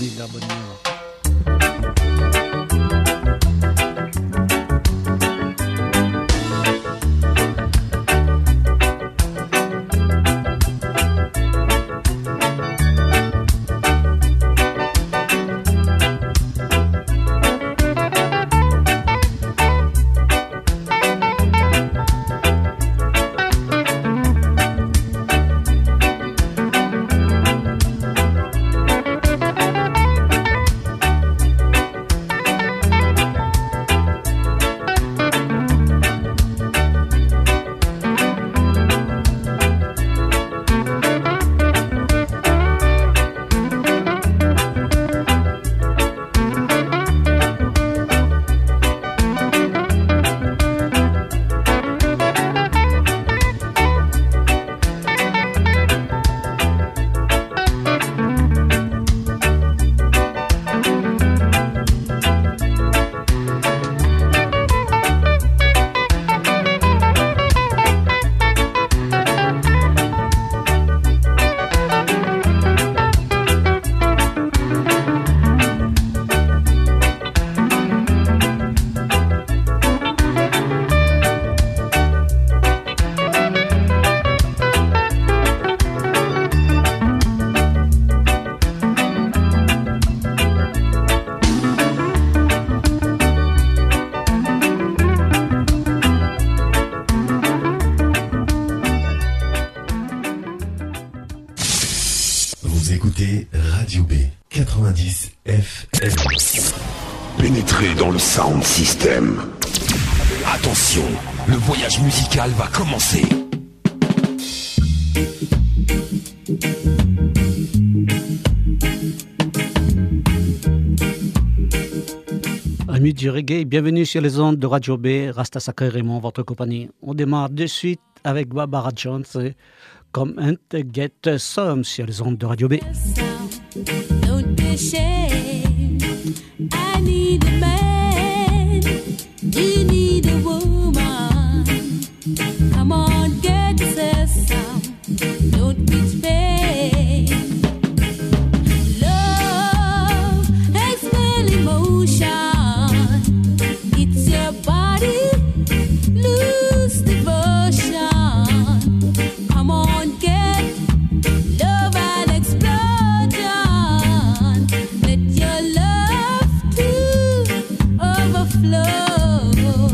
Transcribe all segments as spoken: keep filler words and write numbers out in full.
ni la bonne humeur. Radio B quatre-vingt-dix F M. Pénétrez dans le sound system. Attention, le voyage musical va commencer. Amis du reggae, bienvenue sur les ondes de Radio B, Rasta Sacré Raymond, votre compagnie. On démarre de suite avec Barbara Jones, comme un Get Some sur les ondes de Radio B. Don't be ashamed. I need a man. You need a woman. Come on, get some. Don't be afraid. Love has full emotion. It's your body, lose devotion. Come on, get love and explosion. Let your love to overflow.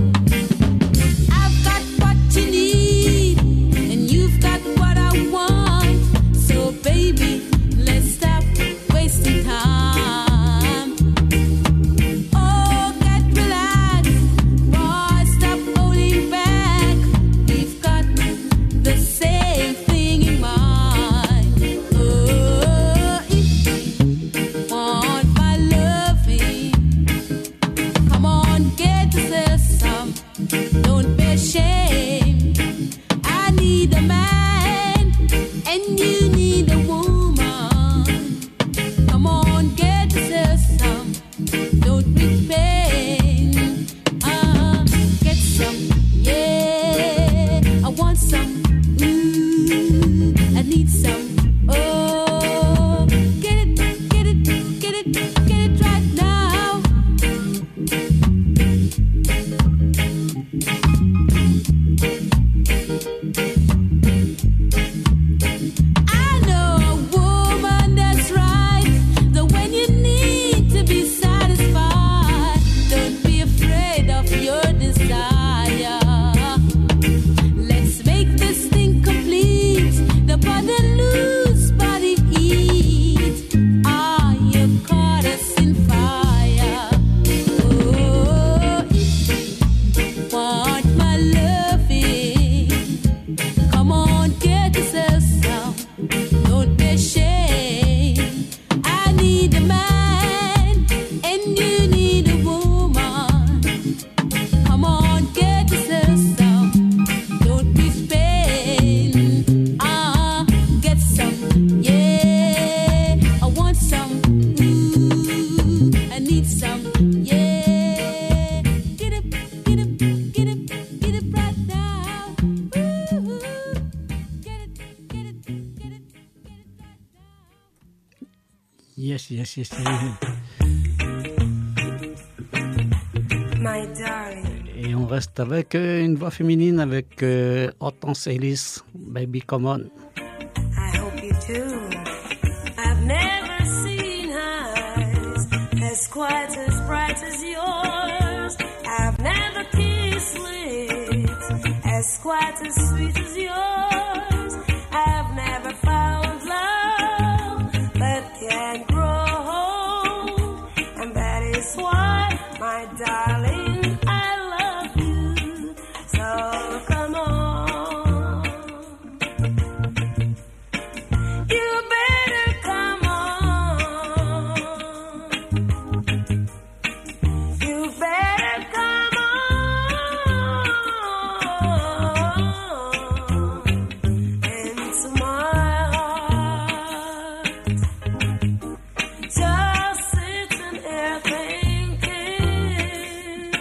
I've got what you need, and you've got what I want. So baby, let's stop wasting time. Oh, get relaxed, boy, stop holding back. We've got the same thing in mind. Oh, if you want my loving, come on, get yourself some. Don't be ashamed. I need a man, and you need a woman. Come on, get yourself some. Don't be pain. Uh, get some, yeah. I want some. Ooh, I need some. Oh, get it, get it, get it, get it right now. I know a woman that's right. That when you yes, yes. My darling. Et on reste avec euh, une voix féminine avec euh, Hortense Ellis, Baby Come On. I hope you do. I've never seen eyes as quiet as bright as yours. I've never kissed lips as quiet as sweet as yours. I've never found love that can grow, and that is why, my darling, I love you. So come on, you better come on, you better come on into my heart. Just sitting here thinking,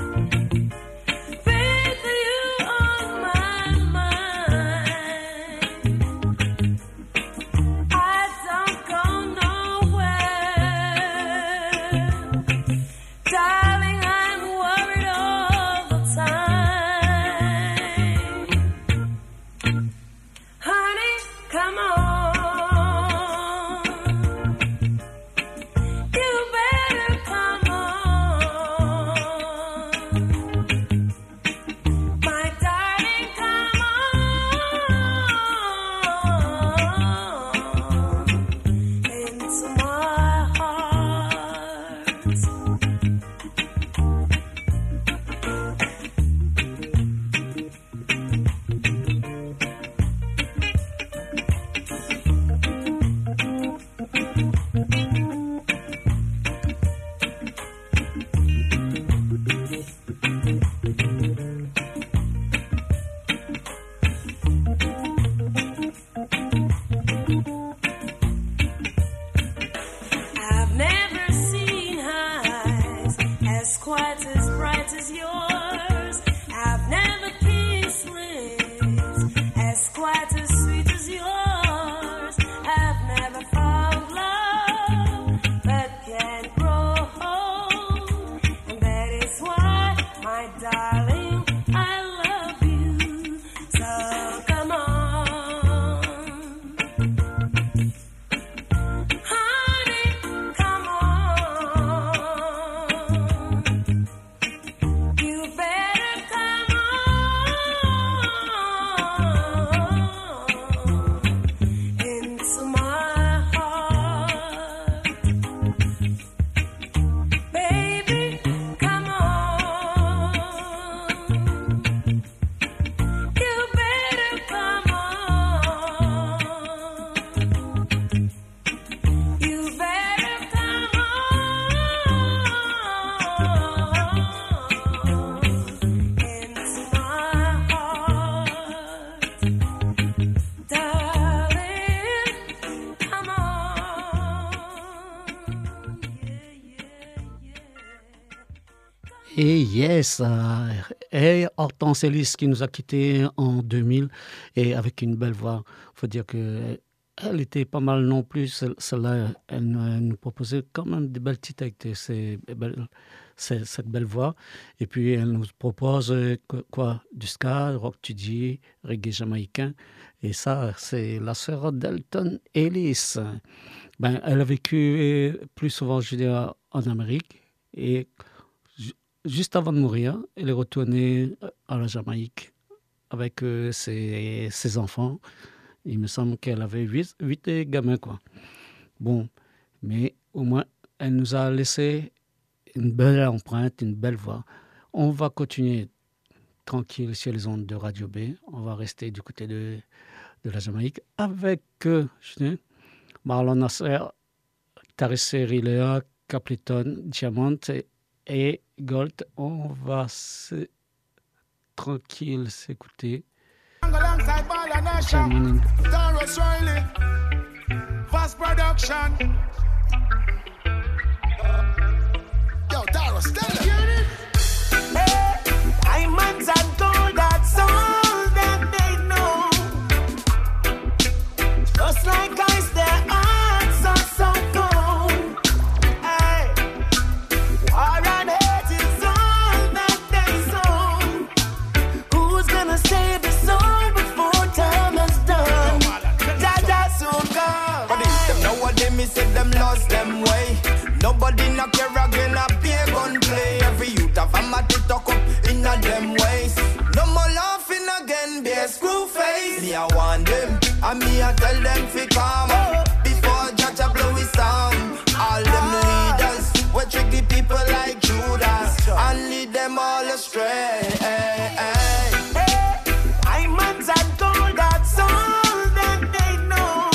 baby, you on my mind. I don't go nowhere, darling. I'm worried all the time. Honey, come on. You better come on. My darling, come on into my heart. I've never seen eyes as quiet as bright as yours. I've never kissed lips as quiet as sweet as yours. I've never found love that can grow, and that is why, my darling, I love you. So come on, honey, come on. You better come on into my heart. Baby, come on. You better come on. You better come on into my heart, darling. Come on, yeah, yeah, yeah. Et yes, euh, et Hortense Ellis qui nous a quittés en deux mille et avec une belle voix. Faut dire que elle était pas mal non plus. Celle- Celle-là, elle nous elle nous proposait quand même des belles titres avec de ces belles- ces- cette belle voix. Et puis elle nous propose euh, que- quoi, du ska, rock tudy, reggae jamaïcain. Et ça, c'est la sœur d'Elton Ellis. Ben, elle a vécu euh, plus souvent, je dirais, en Amérique. Et ju- juste avant de mourir, elle est retournée à la Jamaïque avec euh, ses, ses enfants. Il me semble qu'elle avait huit, huit gamins, quoi. Bon, mais au moins, elle nous a laissé une belle empreinte, une belle voix. On va continuer tranquille sur les ondes de Radio B. On va rester du côté de, de la Jamaïque avec euh, je sais, Marlon Nasser, Teresa Rilea, Capleton, Diamond et, et Gold. On va se, tranquille s'écouter. Alongside Ball and Asha, Diamond. Taurus Riley, Fast Production. Yo, Taurus, tell them. Hey, diamonds and gold, that's all that they know. Just like ice, their hearts are so cold. Nobody not care again, I pay gun play. Every youth have a matty tuck up in a them ways. No more laughing again, be a screw face. Me I want them, and me I tell them fi calm. Before Judge a blow his song. All them leaders, we trick the people like Judas and lead them all astray. Diamonds and gold, that's all that they know.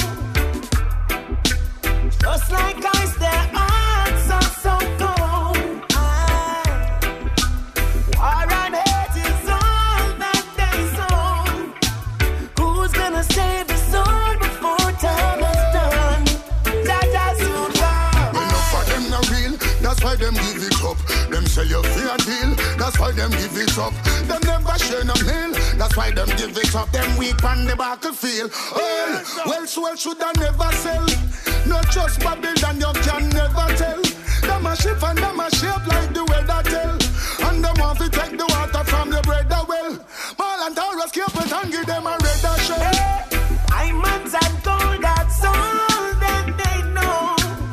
Just like ice, their hearts are so cold. Aye. War and hate is all that they sow. Who's gonna save the soul before time is done? Jaja's soon gone. Enough of them not real, that's why them give it up. Them sell you fair deal, that's why them give it up. Them never share no meal, that's why them give it up. Them weak on the battlefield. Well, well, well, should I never sell? Not just Babylon, you can never tell. Them a shift and them a shape like the weather tell. And them want to take the water from the bread well. Mal and Taurus keep it and give them a redder shell. Diamonds and gold, that's all that they know.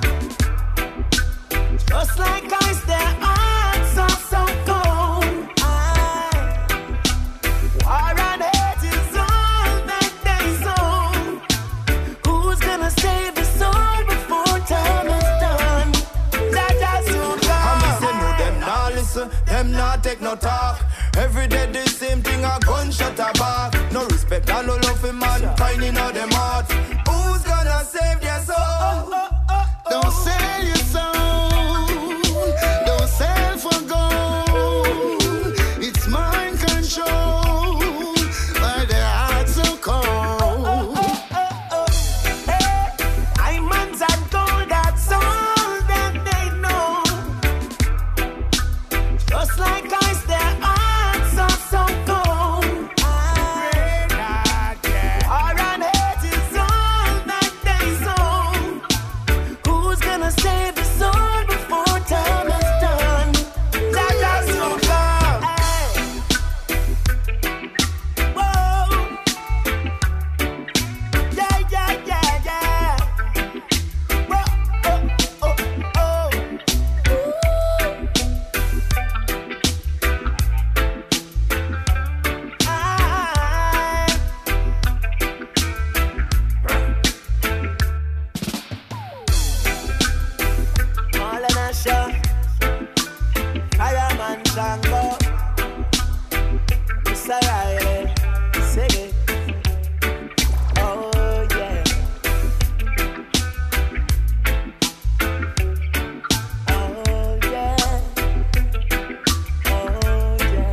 Just like ice, their hearts are so cold. Aye. War and hate is all that they sow. Who's gonna save the soul before time is done? Jaja's soon I me say gone. no, them nah listen, them nah take no talk. Every day the same thing, a gunshot a back. No respect and no love for mankind in all them hearts. Who's gonna save their soul? Don't sell your soul, don't sell for gold. It's mind control, by the heart so cold. Diamonds and gold, that's all that they know. Just like ice, their hearts are so cold. Aye. War and hate is all that they sow. Who's gonna save the soul before time is done? Jaja's soon gone. Aye. Whoa. Yeah, yeah, yeah, yeah. Whoa, oh, oh, oh. Aye. Marlon Asher, Fireman Django, Mister Riley, sing it. Oh yeah. Oh yeah. Oh yeah.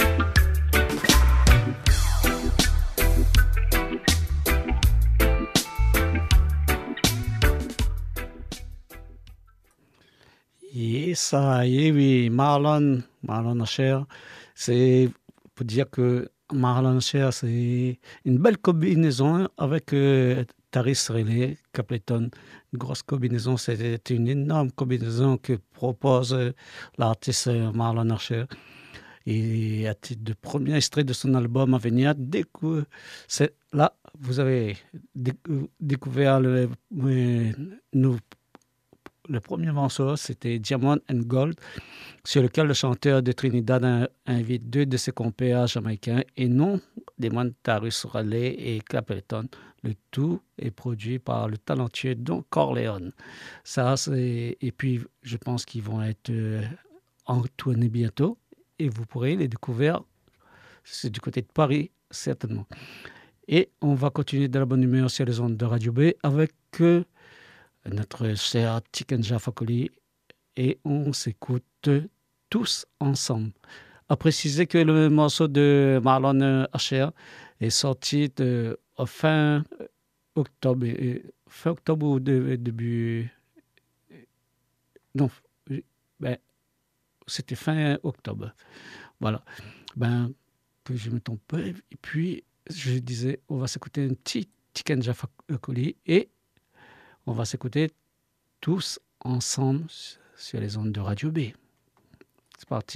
Et ça, et oui, Marlon, Marlon Asher, c'est pour dire que Marlon Asher, c'est une belle combinaison avec euh, Taris Riley, Capleton. Une grosse combinaison, c'est une énorme combinaison que propose euh, l'artiste euh, Marlon Asher. Et à titre de premier extrait de son album à venir, décou- c'est là, vous avez décou- découvert le, euh, nos le premier morceau, c'était Diamond and Gold, sur lequel le chanteur de Trinidad a- invite deux de ses compères jamaïcains et non des moines Tarus Riley et Clapperton. Le tout est produit par le talentueux Don Corleone. Ça, c'est... Et puis, je pense qu'ils vont être euh, en tournée bientôt et vous pourrez les découvrir. C'est du côté de Paris, certainement. Et on va continuer de la bonne humeur sur les ondes de Radio B avec euh, notre cher Tikenja Fakoli et on s'écoute tous ensemble. À préciser que le morceau de Marlon Asher est sorti de, euh, fin octobre, euh, fin octobre ou de, début... Non, ben, c'était fin octobre. Voilà. Ben, que je me trompe pas. Et puis, je disais, on va s'écouter un petit Tikenja Fakoli et on va s'écouter tous ensemble sur les ondes de Radio B. C'est parti.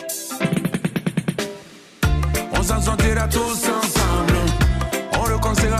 On s'en sortira tous ensemble. On le conseillera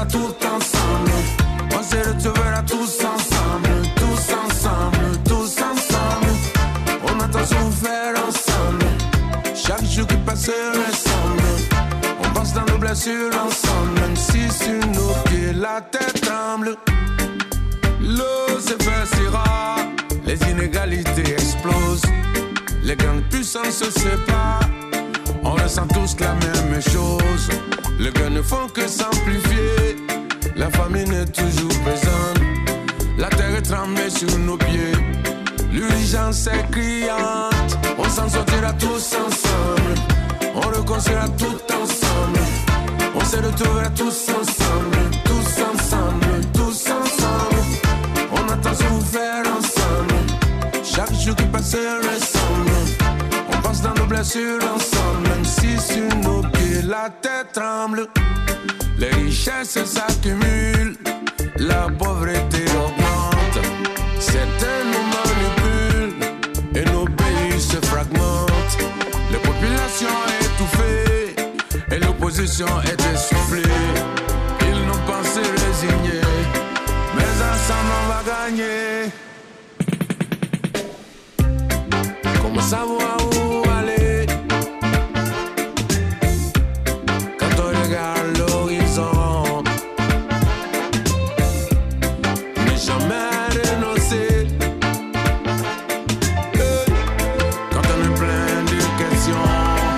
la tête tremble. L'eau se fait si rare, les inégalités explosent. Les grandes puissances se séparent, on ressent tous la même chose. Les gars ne font que s'amplifier, la famine est toujours présente. La terre est tremblée sur nos pieds, l'urgence est criante. On s'en sortira tous ensemble, on reconstruira tout ensemble. On se retrouvera tous ensemble, tous ensemble, tous ensemble. On attend souffrir ensemble, chaque jour qui passe ressemble. On passe dans nos blessures ensemble, même si sur nos pieds la tête tremble. Les richesses s'accumulent, la pauvreté augmente. Certains nous manipulent et nos pays se fragmentent. Les populations étouffées et l'opposition est essoufflée. Ils nous pensent résignés, mais ensemble on va gagner. Comment savoir où aller quand on regarde l'horizon? Ne jamais renoncer quand on est plein de questions.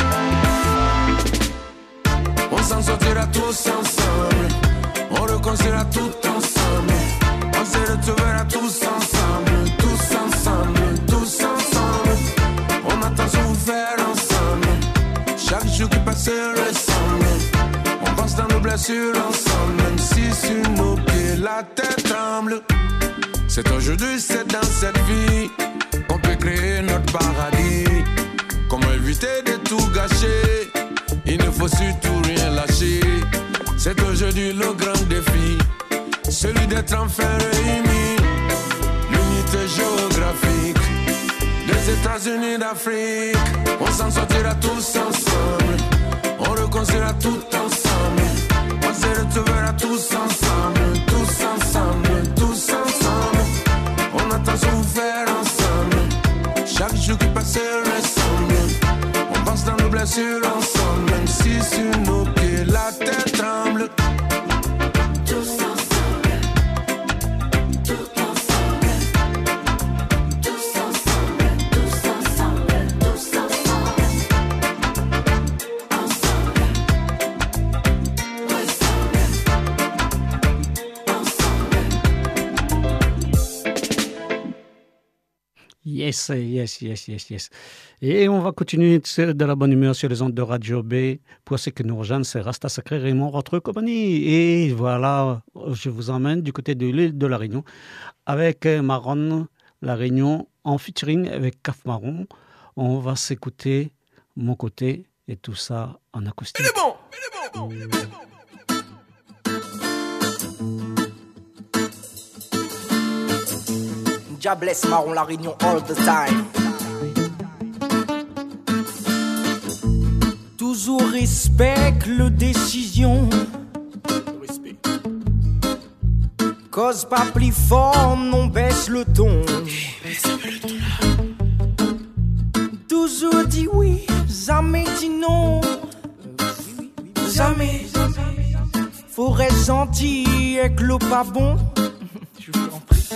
On s'en sortira tous ensemble, on reconstruira tout ensemble. On se retrouvera tous ensemble, tous ensemble, tous ensemble. On attend souffrir ensemble, chaque jour qui passe ressemble. On passe dans nos blessures ensemble, même si sur nos pieds la tête tremble. C'est aujourd'hui, c'est dans cette vie qu'on peut créer notre paradis. Comment éviter de tout gâcher? Il ne faut surtout rien lâcher. C'est aujourd'hui le grand défi, celui d'être enfin réunis. L'unité géographique des États-Unis d'Afrique. On s'en sortira tous ensemble, on reconstruira tout ensemble. On se retrouvera tous ensemble, tous ensemble, tous ensemble. On attend souffrir ensemble, chaque jour qui passe ressemble. On passe dans nos blessures ensemble, même si sur nos pieds la tête tremble. Yes, yes, yes, yes, yes. Et on va continuer de la bonne humeur sur les ondes de Radio B. Pour ceux qui nous rejoignent, c'est Rasta Sacré Raymond, votre compagnie. Et voilà, je vous emmène du côté de l'île de la Réunion avec Marron, la Réunion, en featuring avec Caf Marron. On va s'écouter Mon Côté et tout ça en acoustique. Il est bon, il est bon, il est bon. Jah bless Marron, la Réunion all the time. Toujours respecte le décision. Cause pas plus fort, non baisse le ton. Toujours dit oui, jamais dit non. Jamais. Forêt gentille avec l'eau pas bon. Je vous en prie.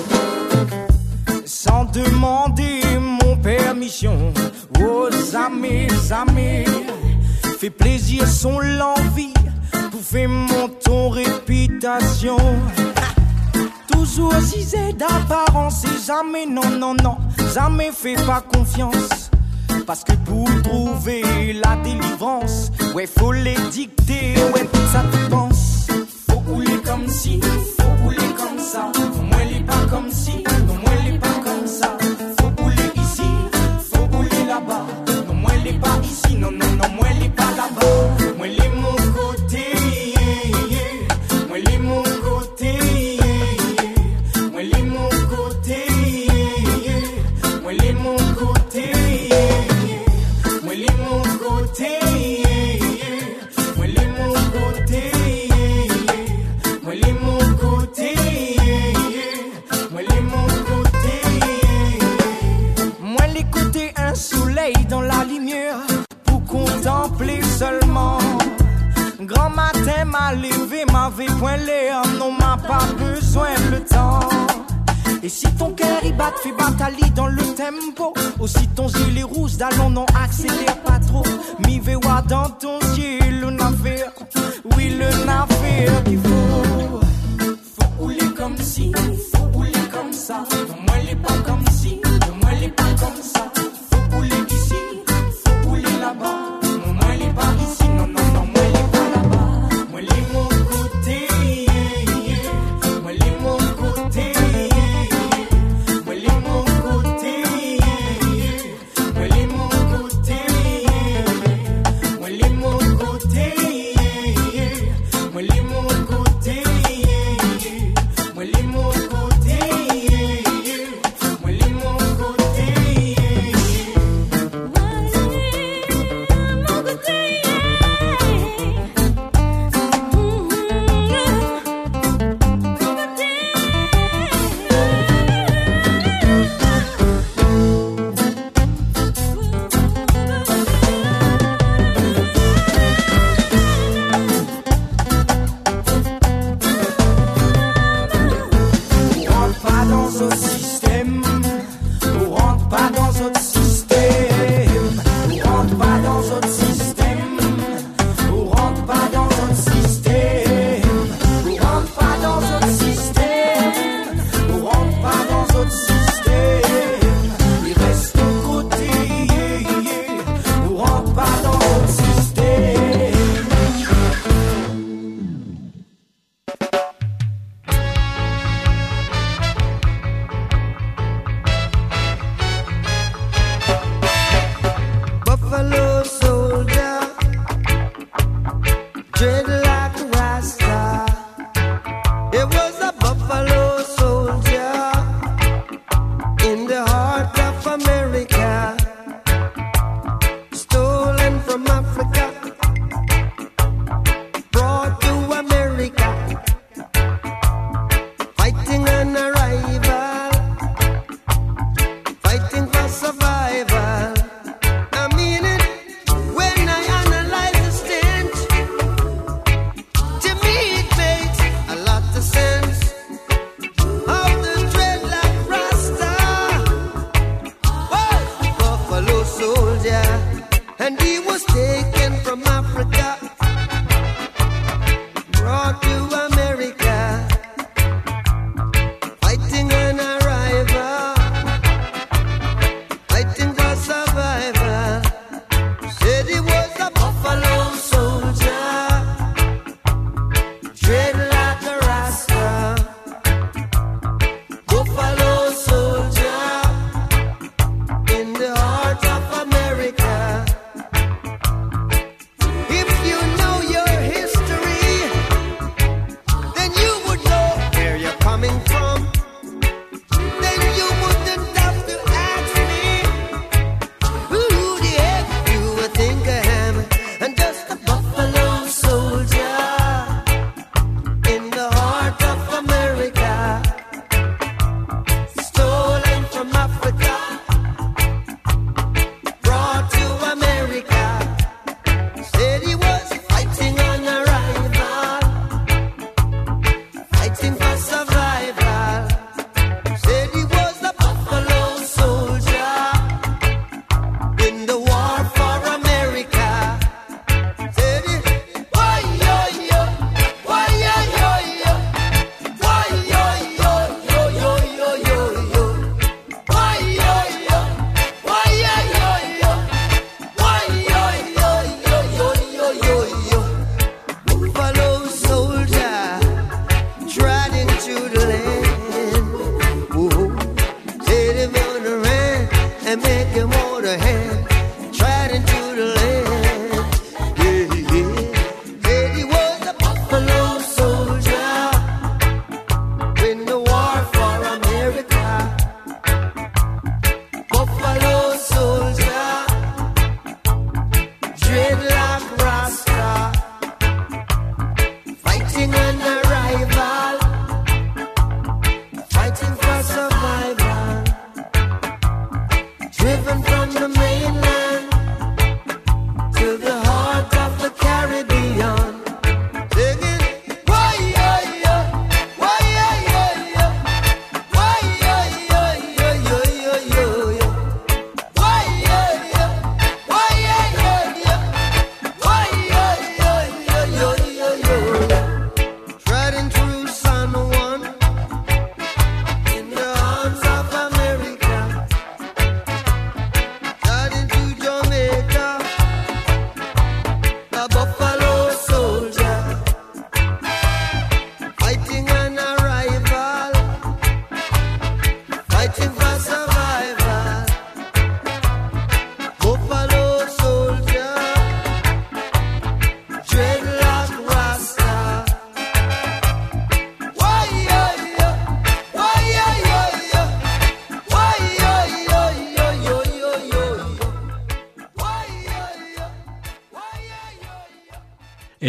Sans demander mon permission. Oh, jamais, jamais. Fait plaisir son l'envie. Pour faire monter ton réputation. Toujours zizé d'apparence. Et jamais, non, non, non. Jamais fait pas confiance. Parce que pour trouver la délivrance, ouais, faut les dicter. Ouais, ça te pense. Faut rouler comme si, faut rouler comme ça. Moi, il est pas comme si, non, moi, il est pas comme ça. Faut rouler ici, faut rouler là-bas. Non, moi, il est pas ici, non, non, non, moi, il est pas là-bas. Moi, il est mon côté, moi, il est mon côté, moi, il est mon côté, moi, il est mon côté, moi, il est mon côté, moi, il est mon côté. m'avait point l'air, non m'a pas besoin le temps. Et si ton cœur y bat, fais bataille dans le tempo. Aussi ton gilet rouge d'allons, non accélère pas trop. Mi vewa dans ton yeux, le navire. Oui, le navire qu'il faut. Faut rouler comme si, faut rouler comme ça. Non, moi, elle est pas comme si, non, moi, elle est pas comme ça. Faut rouler ici, faut rouler là-bas. Non, moi, elle est pas ici, non, non, non, moi, elle est pas là-bas. Moi, elle est mon côté, moi, elle est mon côté. Moi, elle est mon côté, moi, elle est mon côté. Moi, elle est mon côté, moi, elle est mon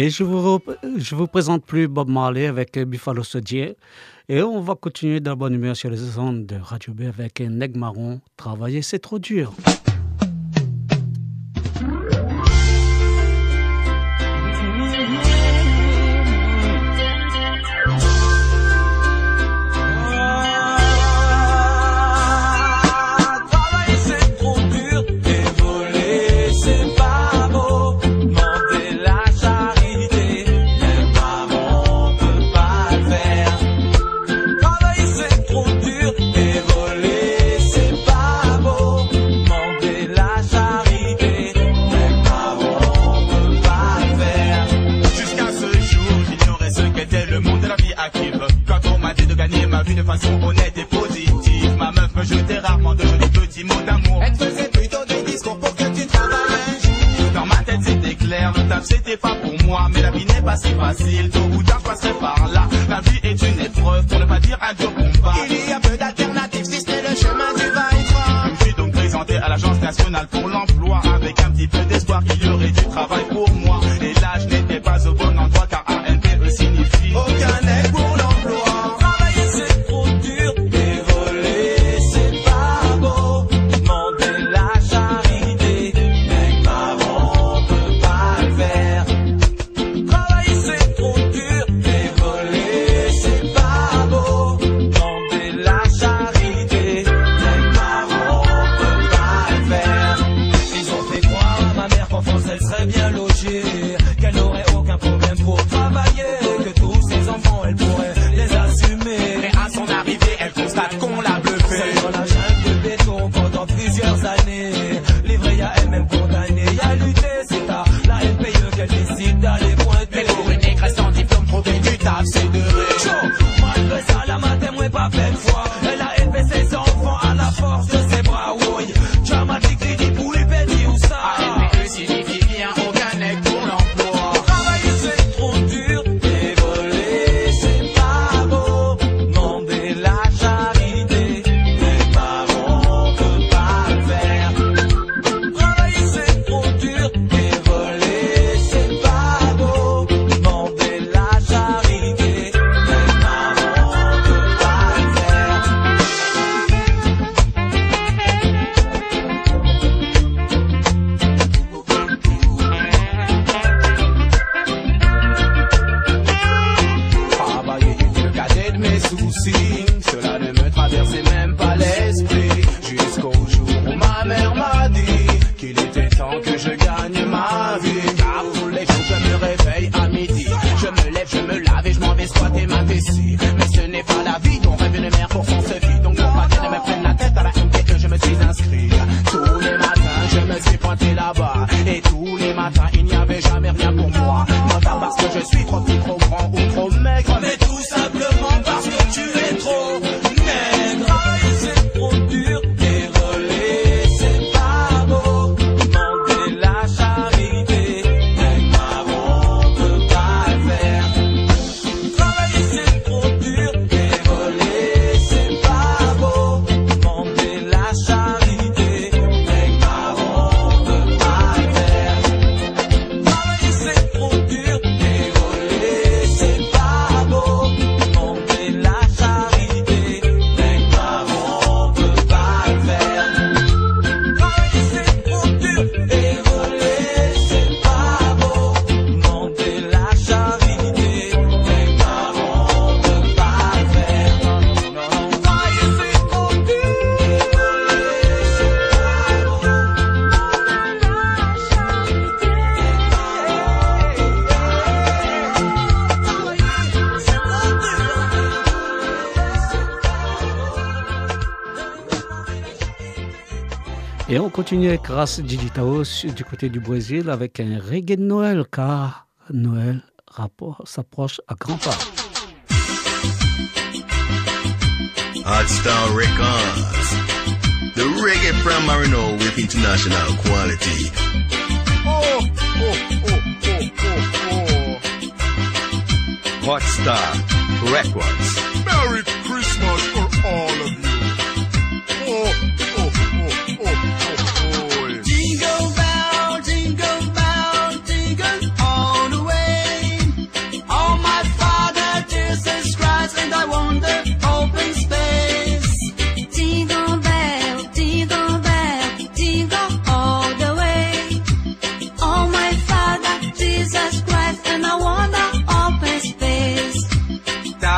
Et je vous, je vous présente plus Bob Marley avec Buffalo Soldier. Et on va continuer dans la bonne humeur sur les ondes de Radio B avec Neg Marron. Travailler, c'est trop dur. De façon honnête et positive, ma meuf me jetait rarement de jolis petits mots d'amour. Elle faisait plutôt des discours pour que tu travailles un jour. Dans ma tête c'était clair, le taf c'était pas pour moi, mais la vie n'est pas si facile, tôt ou tard je passerai par là. La vie est une épreuve, pour ne pas dire un dur combat. Il y a peu d'alternatives si c'est le chemin du va-et-vient. Je me suis donc présenté à l'Agence nationale pour l'emploi, avec un petit peu d'espoir qu'il y aurait du travail pour moi. Et là je n'étais pas au bon endroit car A N P E signifie aucun aide pour l'emploi. C'est de rire. Malgré ça, la matin, moi, pas pleine fois. Elle a élevé ses enfants à la force de ses bras. Oui, dramatique, dit pour les petits ou ça. A N P E signifie bien aucun aide pour l'emploi. Travailler, c'est trop dur. Et voler, c'est pas beau. Demander la charité, les parents peuvent pas le faire. Travailler, c'est trop dur. Et voler, c'est pas beau. Demander la charité. Cela ne me traversait même pas l'esprit, jusqu'au jour où ma mère m'a dit qu'il était temps que je gagne ma vie. Car tous les jours je me réveille à midi, je me lève, je me lave et je m'en vais squatter ma vessie. Mais ce n'est pas la vie dont rêve une mère pour qu'on se vit. Donc pour pas qu'elle me prenne la tête à la M P E, je me suis inscrit. Tous les matins je me suis pointé là-bas, et tous les matins il n'y avait jamais rien pour moi. Non pas parce que je suis trop petit, trop grand ou trop maigre, mais tout simplement parce que tu es trop nègre. C'est trop dur, dévoler, c'est pas beau. Demander la charité, mais marron peut pas le faire. Travailler c'est trop dur, dévoler, c'est pas beau. Demander la charité, mais marron peut pas le faire. Travailler c'est trop dur, dévoler, c'est pas beau. Demander la charité, mais marron peut pas le faire. Travailler c'est trop dur, dévoler, c'est pas beau. Demander la charité, mais marron peut pas le faire. Travailler c'est trop dur, dévoler, c'est pas beau. Et on continue avec Ras Digitao du côté du Brésil avec un reggae de Noël, car Noël rapport s'approche à grands pas. Hot Star Records, the reggae from Marino with international quality. Oh, oh, oh, oh, oh, oh. Hot Star Records. Merry Christmas for all of you. Oh, oh, oh, oh, oh, oh. Jingle bell, jingle bell, jingle all the way.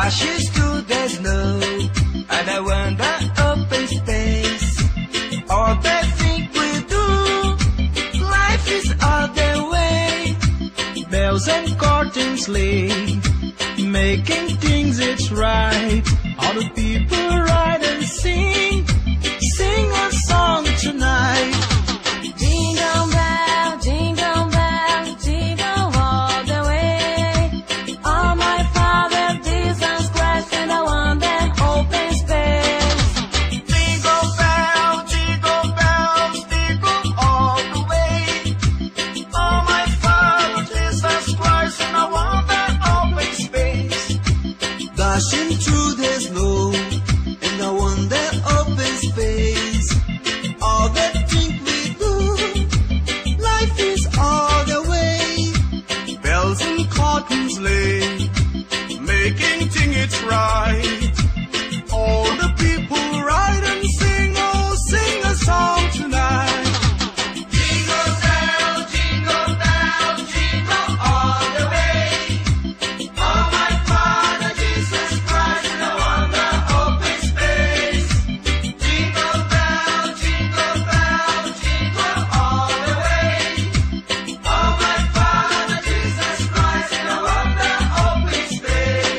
dashes through the snow, and I wonder open space. All they think we do, life is all the way. Bells and curtains lay, making things it's right. All the people ride and sing, sing a song tonight. Jingle bell, jingle bell, jingle all the way. Oh my Father, Jesus Christ, and I want that open space. Jingle bell, jingle bells, jingle all the way. Oh my Father, Jesus Christ, and I want that open space. Dashing through the snow, and I want that open space. All that think we do, life is all the way. Bells and curtains lay, making things it's right. All the people ride and sing, oh, sing a song tonight. Jingle bell, jingle bell, jingle all the way. Oh my Father, Jesus Christ, and I want the open space. Jingle bell, jingle bell, jingle all the way. Oh my Father, Jesus Christ, and I want the open space.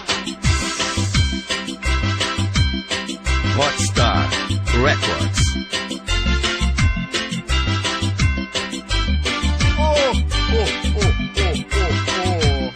Hotstar Records. Oh, oh, oh, oh, oh,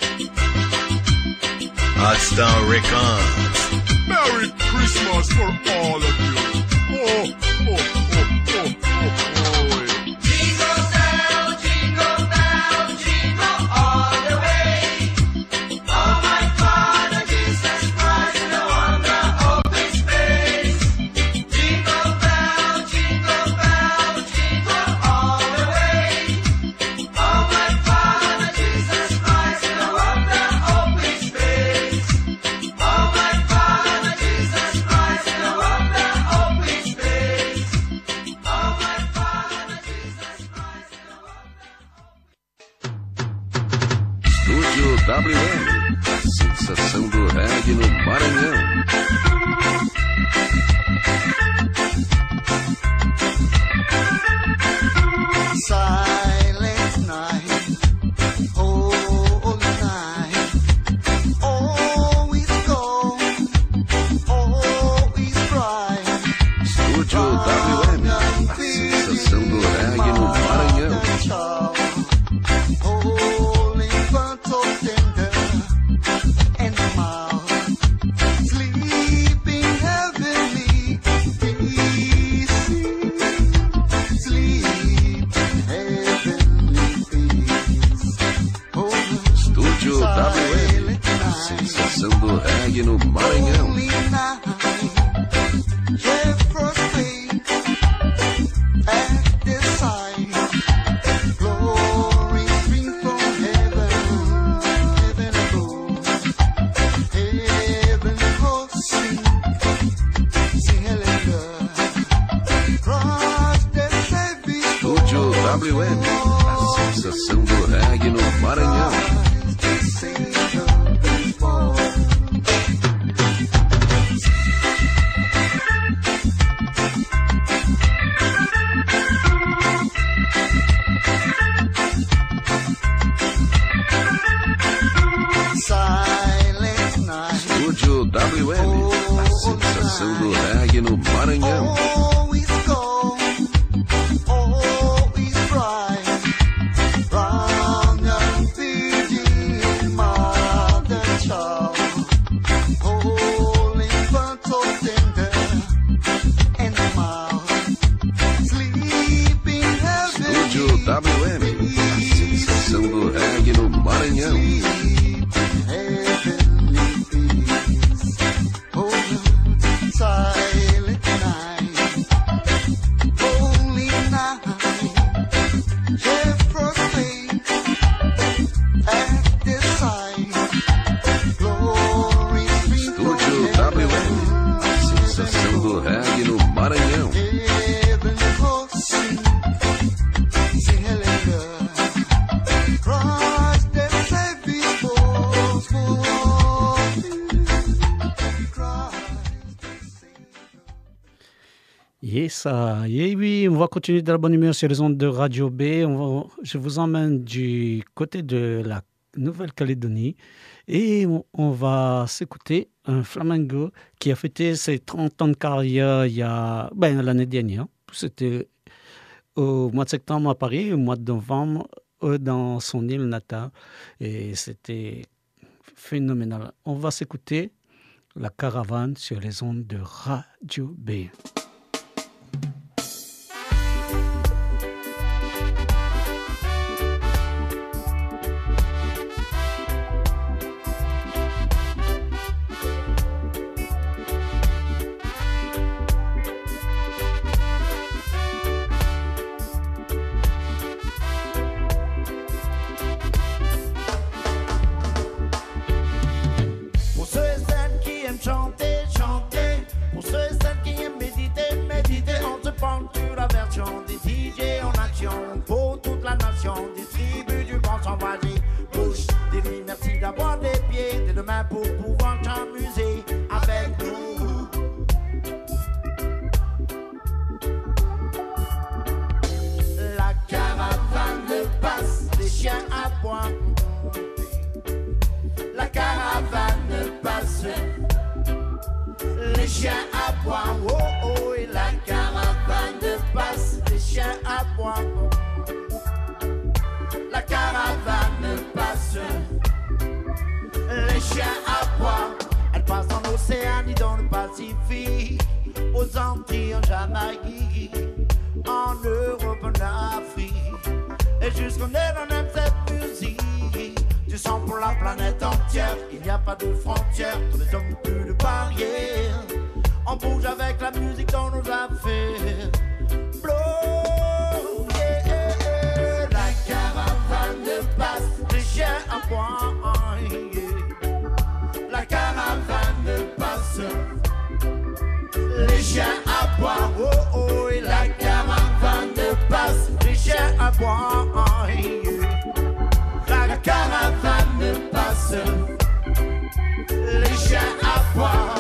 Hotstar Records. oh. Merry Christmas for all of you. Oh, oh, oh, oh, oh, oh. Jingle bell, jingle bell, jingle all the way. Oh my Father, Jesus Christ, and I want the open space. Jingle bell, jingle bell, jingle all the way. Oh my Father, Jesus Christ, and I want the open space. Oh my Father, Jesus Christ, and I want the open space. Oh my Father, Jesus Christ, and I want Estúdio W M, a sensação do reggae no Maranhão. Silent night, holy night, always gone, always bright. Estúdio W M, a sensação do reggae no Maranhão. Holy infant so tender and mild, sleeping heavenly, easy, sleep heavenly peace. Estúdio W M, a sensação do reggae no Maranhão. Holy night, yeah, frustrate at the sight. Glory stream from heaven, heaven above. Heaven hosts sing, sing hallelujah. Cross the Savior. Estúdio W M, a sensação do reggae no Maranhão. Silent night, Estúdio W M, a sensação do reggae no Maranhão. always gone, always bright. Round and feeding mother child. Holy infant so tender and mild, sleeping Estúdio heavenly. W M, a sensação do reggae no Maranhão. Heavenly peace, oh, silent night. Yes, ah, et oui, on va continuer de la bonne humeur sur les ondes de Radio B. On va, je vous emmène du côté de la Nouvelle-Calédonie et on, on va s'écouter un flamenco qui a fêté ses trente ans de carrière il y a, ben, l'année dernière. C'était au mois de septembre à Paris, au mois de novembre dans son île natale et c'était phénoménal. On va s'écouter La Caravane sur les ondes de Radio B. Pour pouvoir t'amuser avec nous. La caravane passe, les chiens aboient. La caravane passe, les chiens aboient. Oh oh, et la caravane passe, les chiens aboient. La caravane passe, les chiens aboient. Elle passe en Océanie, dans le Pacifique, aux Antilles, en Jamaïque, en Europe, en Afrique. Et jusqu'en elle, on aime cette musique. Du sang pour la planète entière. Il n'y a pas de frontières, tous les hommes, plus de barrières. On bouge avec la musique dans nos affaires. Blow, yeah, yeah, yeah. La caravane passe, les chiens aboient. La caravane passe, les chiens aboient. Oh oh, et la caravane passe, les chiens aboient. La caravane passe, les chiens aboient.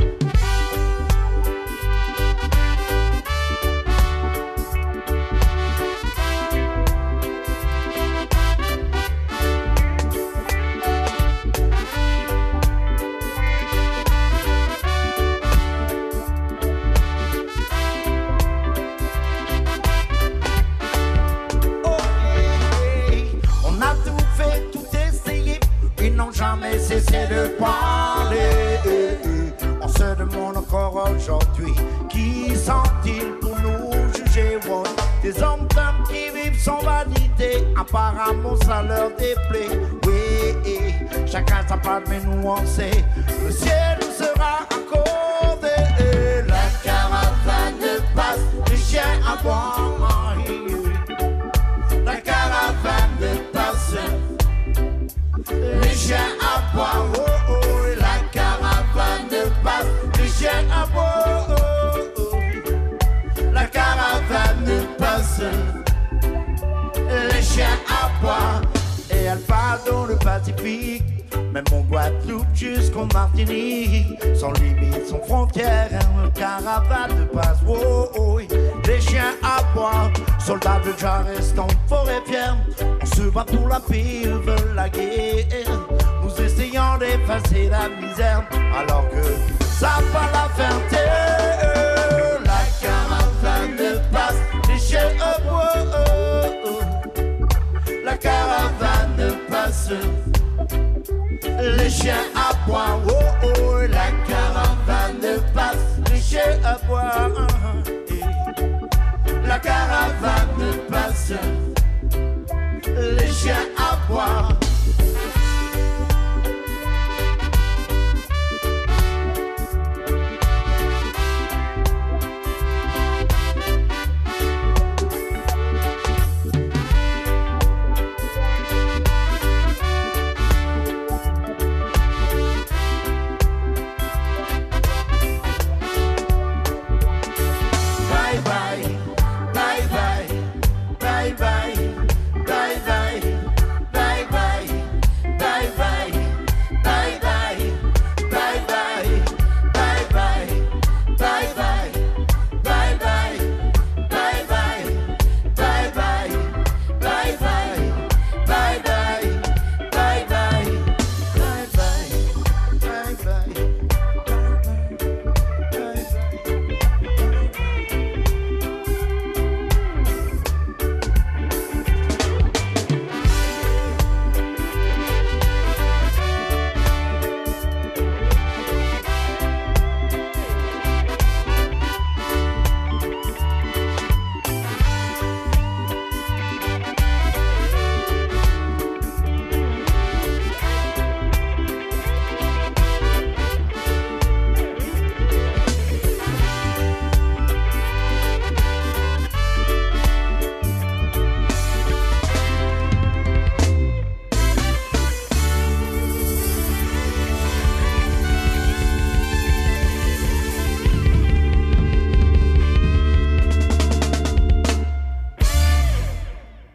Jamais cessé de parler. On se demande encore aujourd'hui qui sont-ils pour nous juger? Ouais. Des hommes femmes qui vivent sans vanité, apparemment ça leur déplaît. Oui, chacun sa part mais nous on sait le ciel nous sera accordé. La caravane passe, les chiens aboient. La caravane passe, les chiens aboient. Oh oh, la caravane passe, les chiens aboient. Oh oh, la caravane passe, les chiens aboient. Et elle part dans le Pacifique, même en Guadeloupe jusqu'en Martinique. Sans limite, sans frontière, la caravane passe. Oh oh, les chiens aboient. Soldats de Jah restent en forêt fière. On se bat pour la paix, ils veulent la guerre. Nous essayons d'effacer la misère, alors que ça va la faire taire. La caravane passe, les chiens aboient. La caravane passe, les chiens aboient. Oh oh, la caravane passe, les chiens aboient. La caravane passe, les chiens aboient. Bye bye, bye bye, bye bye, bye bye.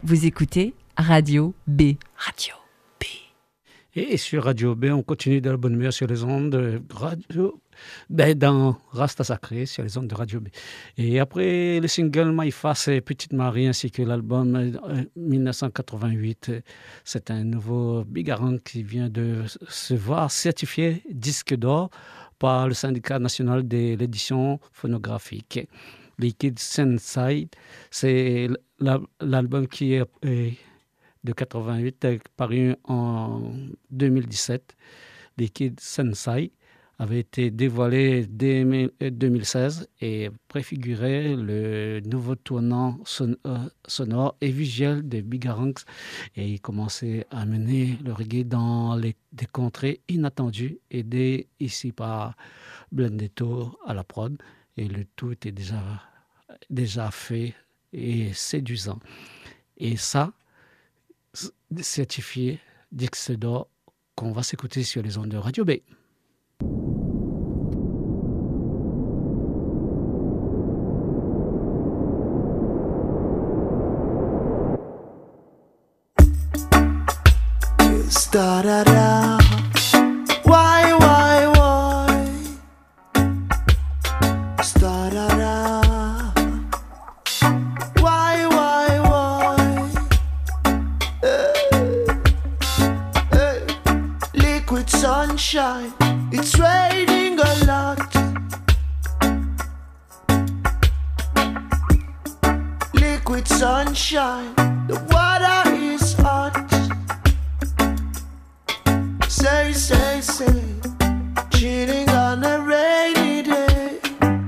Vous écoutez Radio B. Radio B. Et sur Radio B, on continue dans la bonne humeur sur les ondes de Radio ben, dans Rasta Sacré, sur les ondes de Radio B. Et après le single My Face et Petite Marie, ainsi que l'album euh, mille neuf cent quatre-vingt-huit, c'est un nouveau bigarang qui vient de se voir certifié disque d'or par le syndicat national de l'édition phonographique. Liquid Sunside, c'est l'album qui est de quatre-vingt-huit, paru en deux mille dix-sept. Liquid Sunside avait été dévoilé dès deux mille seize et préfigurait le nouveau tournant son, euh, sonore et visuel des bigarangs, et il commençait à mener le reggae dans les, des contrées inattendues, aidé ici par Blendetto à la prod, et le tout était déjà, déjà fait et séduisant. Et ça, certifié disque d'or, qu'on va s'écouter sur les ondes de Radio B. Da da da, why why why? Da da da, why why why? Hey, hey. Liquid sunshine, it's raining a lot. Liquid sunshine, the water is hot. Say, say, say, cheating on a rainy day.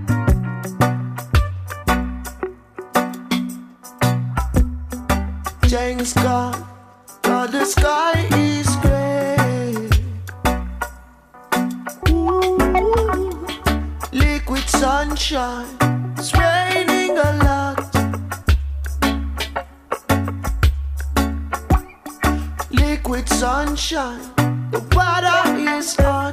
Thanks God, God, the sky is gray. Ooh, liquid sunshine, it's raining a lot. Liquid sunshine, the water is hot.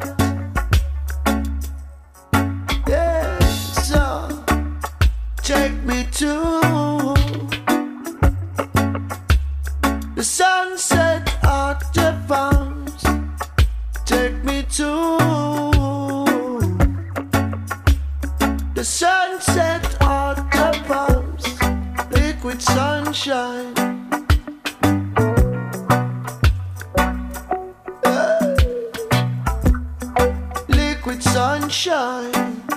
Yeah, so take me to the sunset of the palms. Take me to the sunset of the palms. Liquid sunshine. Sunshine.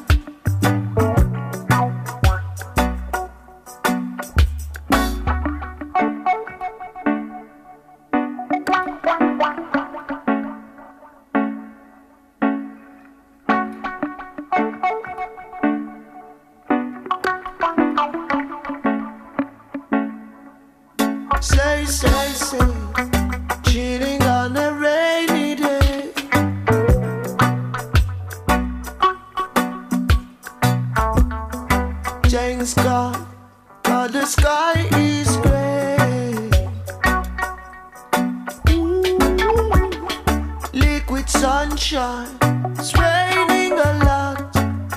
Say, say, say, cheating on a rainy day. Thanks God, God, the sky is gray. Ooh, liquid sunshine, it's raining a lot.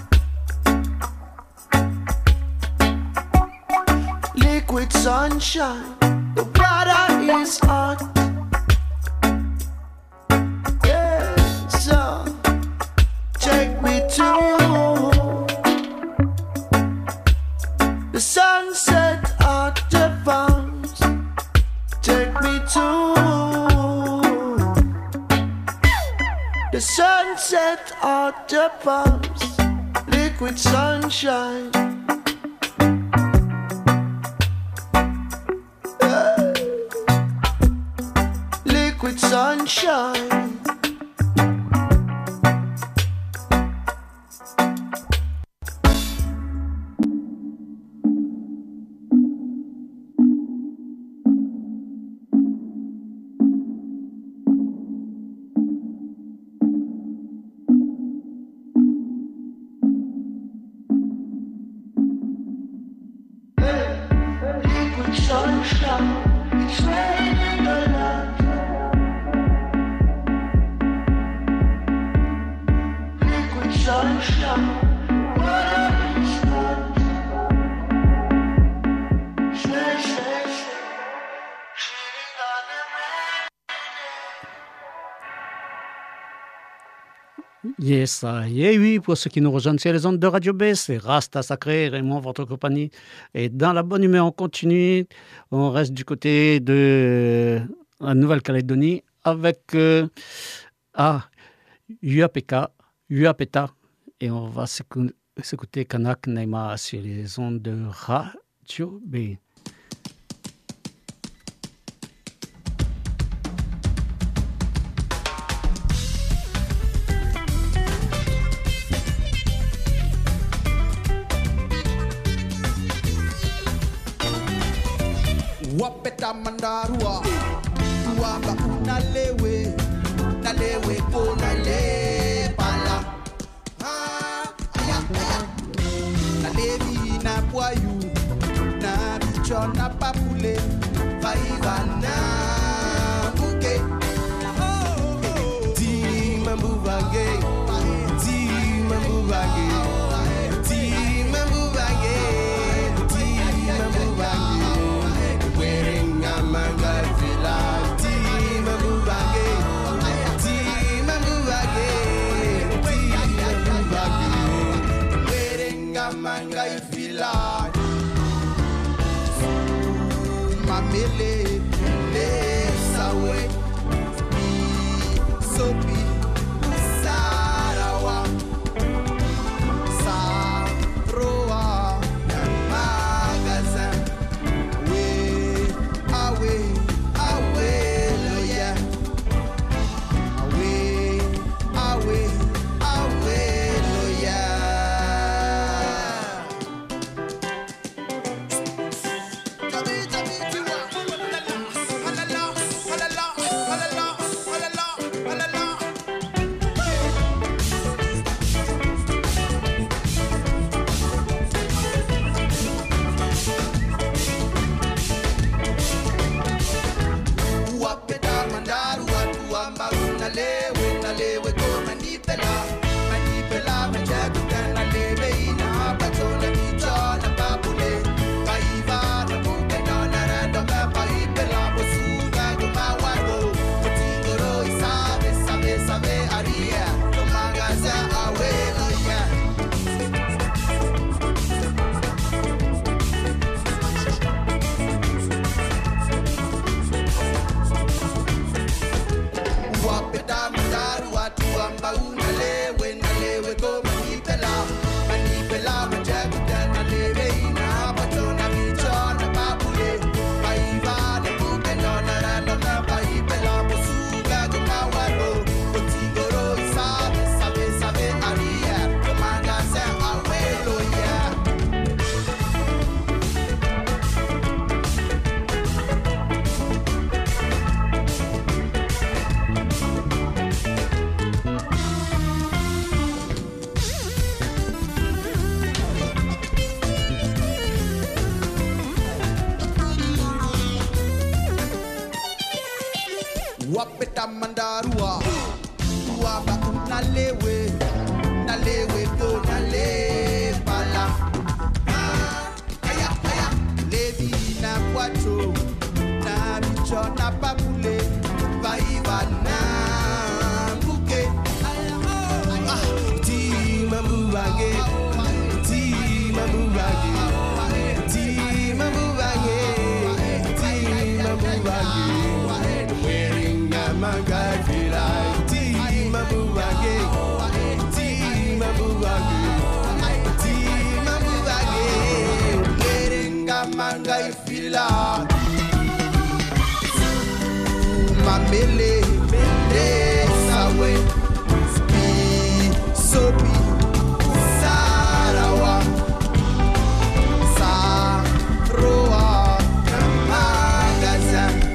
Liquid sunshine, the water is hot. Yeah, so take me to the sunset of the palms. Take me to the sunset of the palms. Liquid sunshine. Yeah. Liquid sunshine. Yes, ah, et oui, pour ceux qui nous rejoignent sur les ondes de Radio B, c'est Rasta Sacré, Raymond, votre compagnie. Et dans la bonne humeur, on continue. On reste du côté de la Nouvelle-Calédonie avec euh, ah, Uapeka, Uapeta. Et on va s'écouter Kanak Naima sur les ondes de Radio B. Wapeta mandarua Tuamba unalewe Nalewe ko nale pala Ah, aya, aya Nalevi na boyu Na bicho na papule Vaivana Muke Ti mambu vange Ti mambu vange Ti mambu vange Ti mambu vange Manga fila tima mubage tima mubage tima mubage werenga manga fila mamele le sawe sopi sarawa sa roa magasin away, away, loya. Away, away, away, loya. Nalewe, nalewe ko manipela, manipela majagukan nalewe ina patona bicho na babule, paiva na buke na narando ka paipela bosuga gumawago, mutingoro isabe sabe sabe aria, tomagaza awelo ya. Wapeta mandaru watu amba unalewe nalewe ko manipela manipela majaguka nalewe ina patona bicho na babule paiva na buke no narando na paipela bosuga gumawago otigoro isabe sabe sabe aria tomagaza awelo ya. Wapeta mandarua Tuaba nalewe Nalewe ko nale pala Ah, aya, aya Levi na kwacho Na bicho na papule Vaiva na mbuke Ah, ti mambuvange Ti mambuvange Ti mambuvange Ti mambuvange Manga fila tima mubage tima mubage tima mubage werenga manga fila mamele mele sawe spi sopi sarawa sa roa magasin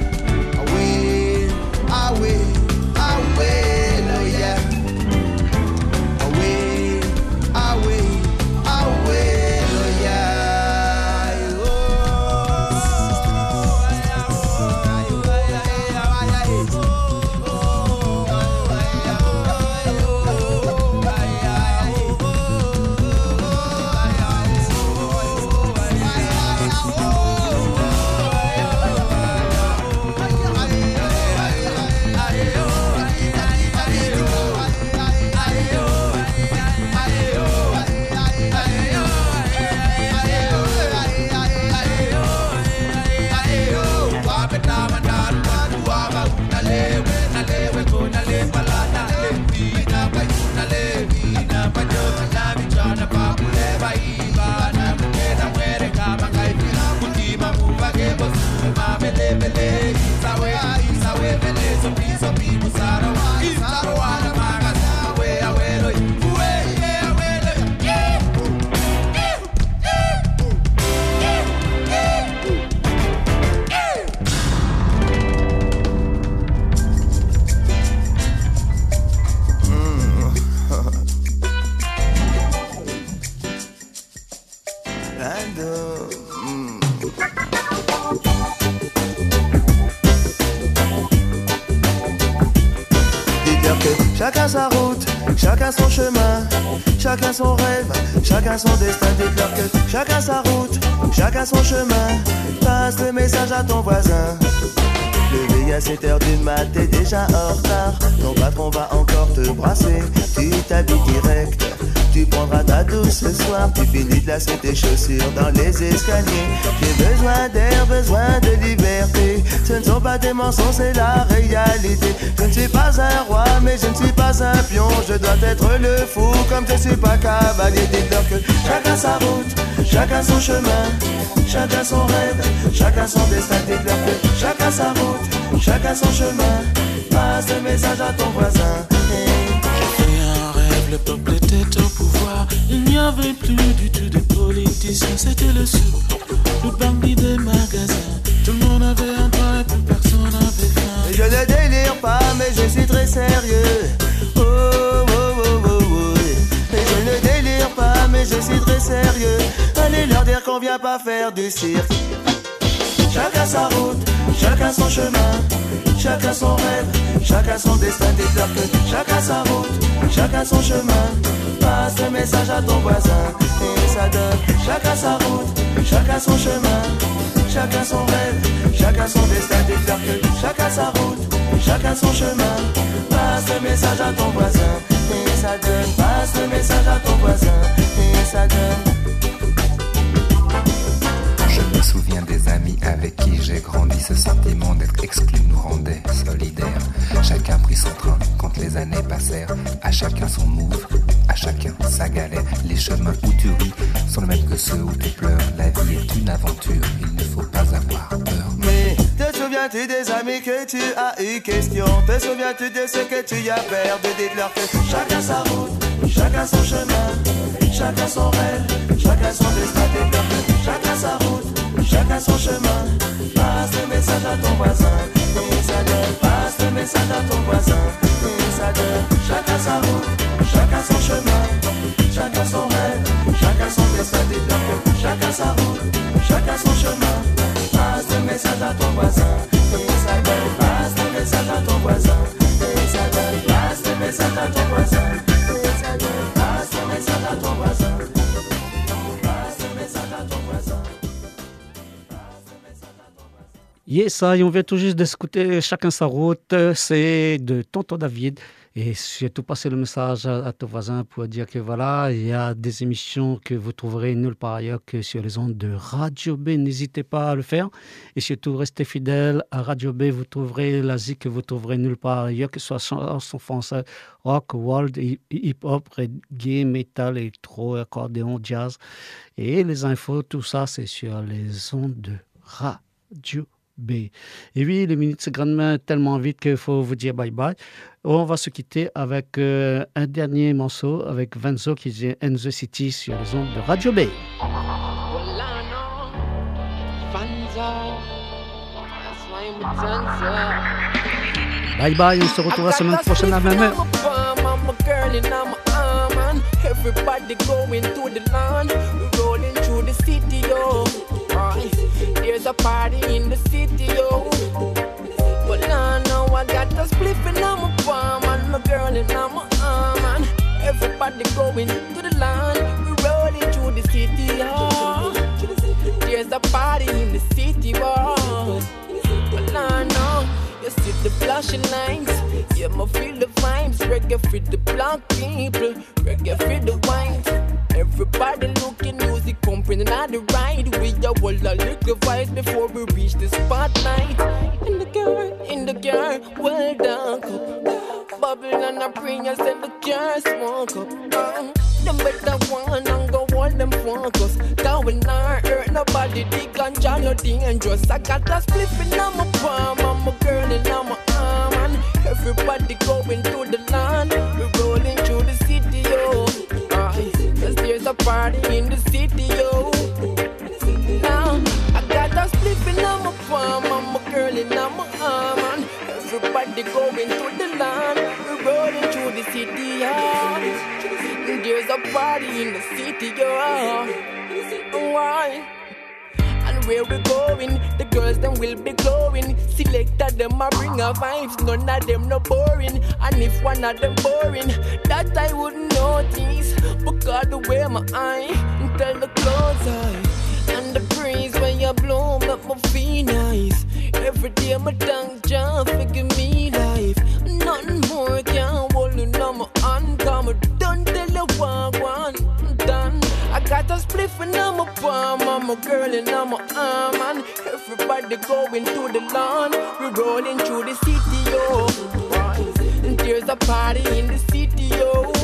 away, away, loya. Away, away, away, loya. Oh, Chacun sa route, chacun son chemin, chacun son rêve, chacun son destin. Dites-leur que chacun sa route, chacun son chemin. Passe le message à ton voisin. Levé à sept heures du mat, t'es déjà en retard. Ton patron va encore te brasser. Tu t'habilles direct, tu prendras ta douce ce soir. Tu finis de lasser tes chaussures dans les escaliers. J'ai besoin d'air, besoin de liberté. Ce ne sont pas des mensonges, c'est la réalité. Je ne suis pas un roi, mais je ne suis pas un pion. Je dois être le fou, comme je suis pas cavalier. Dites-leur que chacun sa route, chacun son chemin, chacun son rêve, chacun son destin. Dites-leur que chacun sa route, chacun son chemin. Passe le message à ton voisin. Hey. J'ai fait un rêve, le peuple était au pouvoir. Il n'y avait plus du tout de politiciens, c'était le sou. Le bandit des magasins. Tout le monde avait un toit et plus personne n'avait faim. Je ne délire pas, mais je suis très sérieux. Oh, oh, oh, oh, oh. Et je ne délire pas, mais je suis très sérieux. Allez leur dire qu'on vient pas faire du cirque. Chacun sa route, chacun son chemin, chacun son rêve, chacun son destin. Dites-leur que chacun sa route, chacun son chemin. Passe le message à ton voisin et ça donne. Chacun sa route, chacun son chemin, chacun son rêve, chacun son destin. Dites-leur que chacun sa route, chacun son chemin. Passe le message à ton voisin et ça donne. Passe le message à ton voisin et ça donne. Je me souviens des amis avec qui j'ai grandi. Ce sentiment d'être exclu nous rendait solidaires. Chacun prit son train quand les années passèrent. À chacun son move, à chacun sa galère. Les chemins où tu ris sont les mêmes que ceux où tu pleures. La vie est une aventure, il ne faut pas avoir peur. Mais te souviens-tu des amis que tu as eu question? Te souviens-tu de ce que tu y as perdu? Dites-leur que chacun sa route, chacun son chemin, chacun son rêve, chacun son destin. Dites-leur que chacun sa route, chacun son chemin. Passe le message à ton voisin et ça donne. Passe le message à ton voisin et ça donne. Chacun sa route, chacun son chemin, chacun son rêve, chacun son destin. Dites-leur que chacun sa route, chacun son chemin. Passe le message à ton voisin et ça donne. Passe le message à ton voisin et ça donne. Passe le message à ton voisin et ça donne. Passe le message à ton voisin. Passe le message à ton voisin. Yes, ça, on vient tout juste d'écouter Chacun sa route, c'est de Tonton David. Et surtout passer le message à, à ton voisin pour dire que voilà, il y a des émissions que vous trouverez nulle part ailleurs que sur les ondes de Radio B. N'hésitez pas à le faire. Et surtout, restez fidèles à Radio B. Vous trouverez la zik que vous trouverez nulle part ailleurs, que ce soit chanson française, rock, world, hip-hop, reggae, metal, électro, accordéon, jazz. Et les infos, tout ça, c'est sur les ondes de Radio B. Et oui, les minutes se grandement tellement vite qu'il faut vous dire bye bye. On va se quitter avec euh, un dernier morceau avec Venzo qui dit In the City sur les ondes de Radio B. Bye bye, on se retrouve la semaine prochaine à la même heure. Everybody going to the land, rolling through the city, yo. Right. There's a party in the city, yo. But now, now I got a spliff and I'm a palm and my girl and I'm a arm and everybody going to the land, rolling through the city, yo. There's a party in the city, boy. But now, now you see the flashing lights, yeah, I feel the vibes. Reggae for the black people, reggae for the whites. Everybody looking music pumping and on the ride. We a whole a little vibes before we reach the spotlight. In the girl, in the girl, well done cup. Bubble and a Prius and the car smoke up. Uh, them better one and go hold them focus. Cause we not hurt nobody, the ganja no dangerous. I got a spliff in my palm, I'm a girl and I'm a arm. And everybody going to the land, we're rolling through the city, yo. Uh, Cause there's a party in the city, yo. Now, I got a spliff in my palm, I'm a girl and I'm a arm. And everybody going to the land, we're rolling through the city, yo. There's a party in the city, yo. Why? And Everywhere we're going, the girls them will be glowing. Selector them a bring a vibes, none of them no boring. And if one of them boring, that I wouldn't notice. Because the way my eye, tell the clothes eye. And the breeze when you blow make me feel nice. Every day my tongue jump, give me life. Nothing more can hold you on my hand. Come done till you walk one done. I got a spliff in my palm, I'm a girl in my arm, and everybody going to the lawn. We rolling through the city, yo. And there's a party in the city, yo.